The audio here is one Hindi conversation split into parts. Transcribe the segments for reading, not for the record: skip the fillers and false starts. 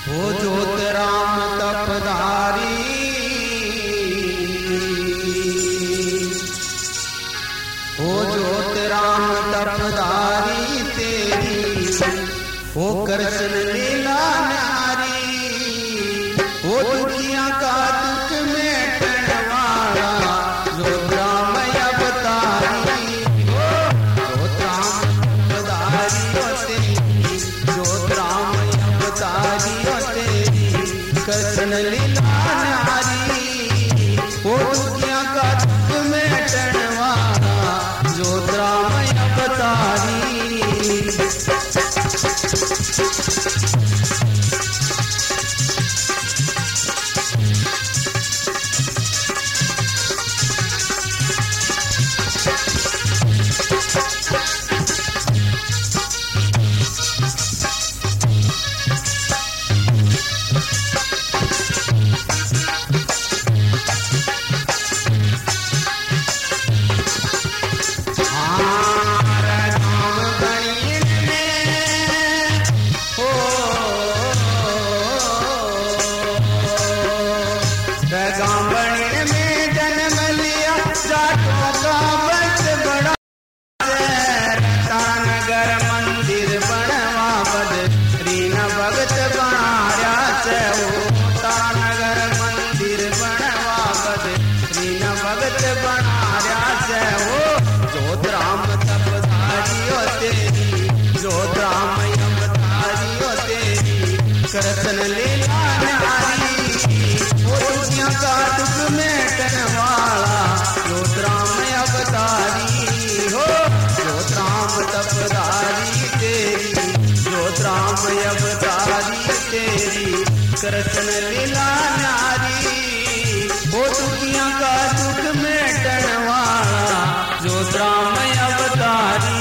हो जोत राम तपधारी, हो जोत राम तपधारी तेरी, हो कृष्ण लीला नारी, हो दुखिया का दुख मेटने वाला जोत राम अवतारी, हो जोत राम तपधारी हो तेरी, जोत राम अवतारी हो तेरी, कृष्ण लीला नारी, हो दुखिया का दुख मेटने वाला जोत राम अवतारी। कृष्ण लीला नारी, हो दुखिया का दुख मेटने वाला जोत राम अवतारी, हो जोत राम तपधारी तेरी, जोत राम अवतारी तेरी, कृष्ण लीला नारी, हो दुखिया का दुख मेटने वाला जोत राम अवतारी।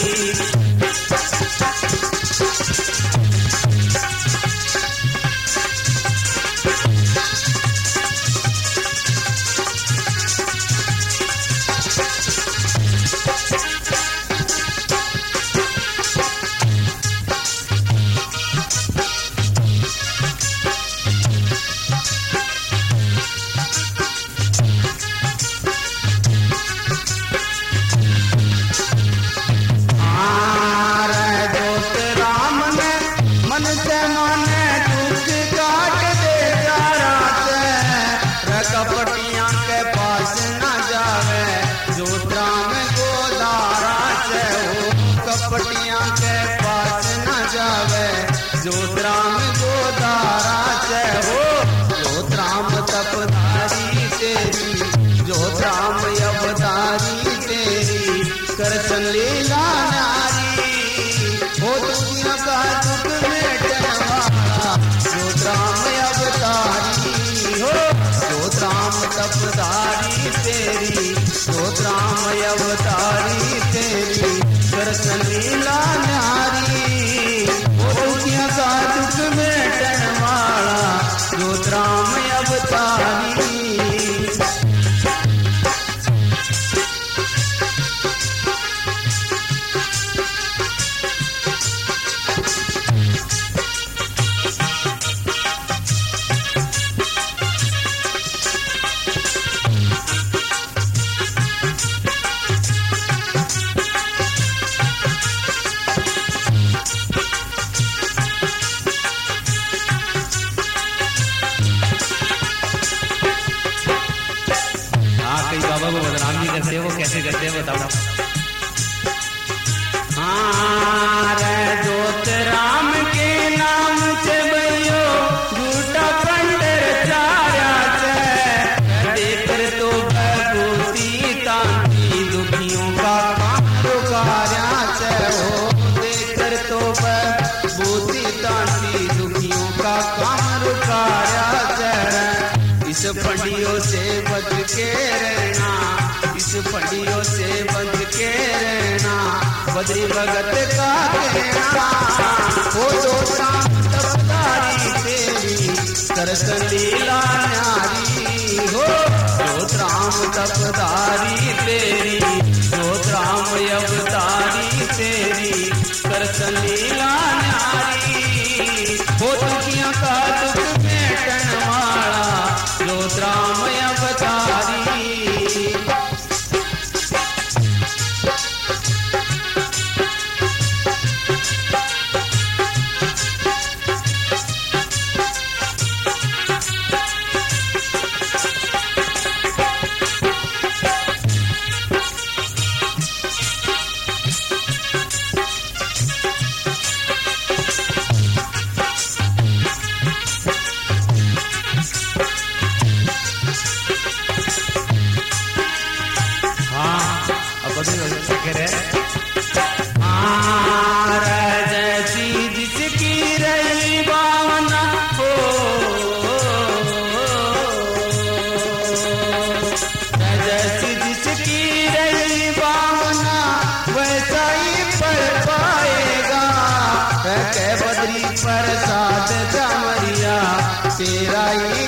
कपटियां के पास न जावे जोत राम गोदारा से, हो जोत राम तपधारी तेरी, जोत राम अवतारी तेरी, कृष्ण लीला नारी, हो दुखिया का दुख मेटने वाला जोत राम अवतारी, हो जोत राम तपधारी तेरी, जोत राम अवतारी तेरी, कृष्ण लीला नारी, हो दुखिया का दुख मेटने वाला जोत राम अवतारी। बाबा को बदनाम नहीं करते, वो कैसे करते हैं बताओ। जोत राम के नाम से भैयो झूठा पंडर चारा से, देकर तो भगवती तांती दुखियों का काम रुकाया से, हो देकर तो भगवती तांती दुखियों का काम रुकाया से, इस फंडियों से बच के रहना, इस फंडियों से बच के रहना, बद्री भगत का कहना, हो जोत राम तपधारी तेरी, कृष्ण लीला नारी, हो जोत राम तपधारी तेरी, जोत राम अवतारी तेरी, कृष्ण लीला नारी, हो दुखिया का प्रसाद चमरिया तेरा ही